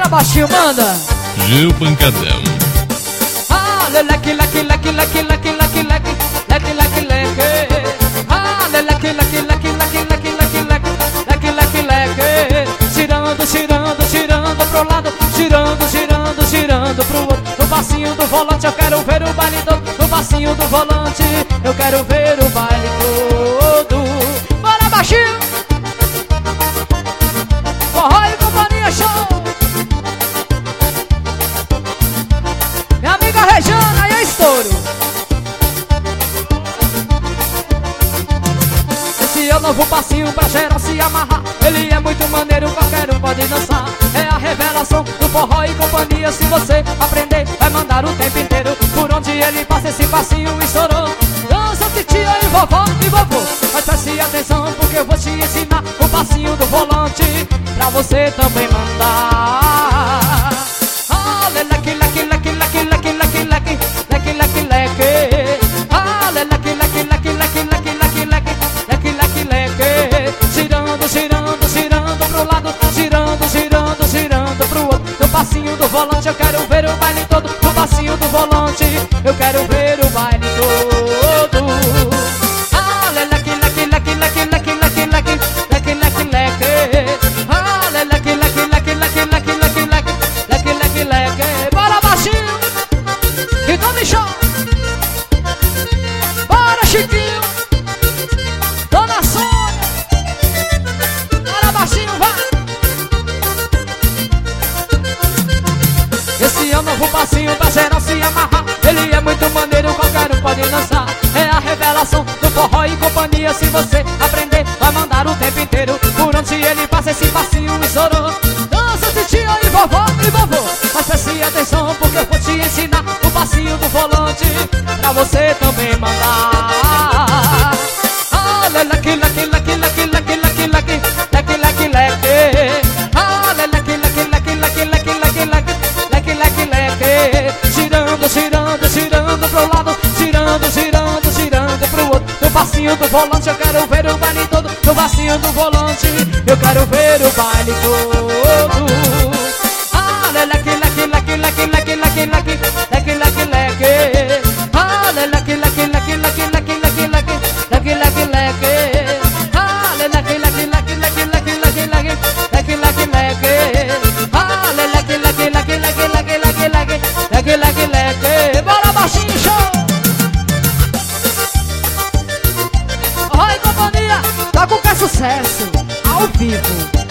baixinho, manda. Gil Pancadão. Ah, leque, leque, leque, leque, leque, leque, leque, leque, leque, leque. Ah, leque, leque, leque, leque, leque, leque, leque, leque, leque. Girando, girando, girando pro lado, girando, girando, girando pro outro. No passinho do volante eu quero ver o baile todo. No passinho do volante eu quero ver o baile todo. Bora, baixinho. Forró e companhia, show. Minha amiga Rejana, aí é estouro. Esse é o novo passinho pra geral se amarrar. Ele é muito maneiro, qualquer um pode dançar. É a revelação do forró e companhia. Se você aprender, vai mandar o tempo inteiro. Por onde ele passa, esse passinho estourou. Dança, titia e vovó e vovô. Mas preste atenção, porque eu vou te ensinar o passinho do volante pra você também mandar. Ah, leque, leque, leque, leque, leque, leque, leque, leque, leque, leque. Ah, leque, leque, leque, leque, leque, leque, leque, leque, leque, leque. Girando, girando, girando pro lado, girando, girando, girando pro outro. No passinho do volante eu quero ver o baile todo. No passinho do volante eu quero ver o baile todo. Ah, leque, leque, leque, leque, leque, leque, leque, leque, leque, leque. Ah, leque, leque, leque, leque, leque, leque, leque, leque, leque, leque. Bora, baixinho, que tome show. Bora, Chiquinho, Dona Sônia. Bora, baixinho, vai. Esse é o novo passinho pra geral se amarrar. Ele é muito maneiro, qualquer um pode dançar. É a revelação do forró e companhia. Se você aprender, vai mandar o tempo inteiro. Por onde ele passa, esse passinho estourou. Dança, titia e vovó e vovô. Mas preste atenção, porque eu vou te ensinar o passinho do volante pra você também mandar. Ah, leque, leque, leque, leque, leque, leque, leque, leque, leque, leque. Ah, leque, leque, leque, leque, leque, leque, leque, leque, leque, leque. Girando, girando, girando pro lado, girando, girando, girando pro outro. No passinho do volante eu quero ver o baile todo. No passinho do volante eu quero ver o baile todo. Ah, leque, leque, leque, leque, leque, leque, leque, leque, leque, leque. Ah, leque, leque, leque, leque, leque, leque, leque, leque, leque, leque. Ah, leque, leque, leque, leque, leque, leque, leque, leque, leque, leque. Ah, leque, leque, leque, leque, leque, leque, leque, leque, leque, leque. Bora, baixinho, show. Oi, companhia, toca com sucesso, ao vivo.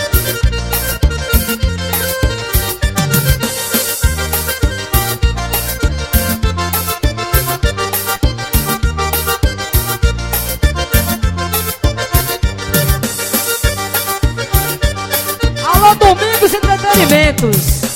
Alô, Domingos Entretenimentos.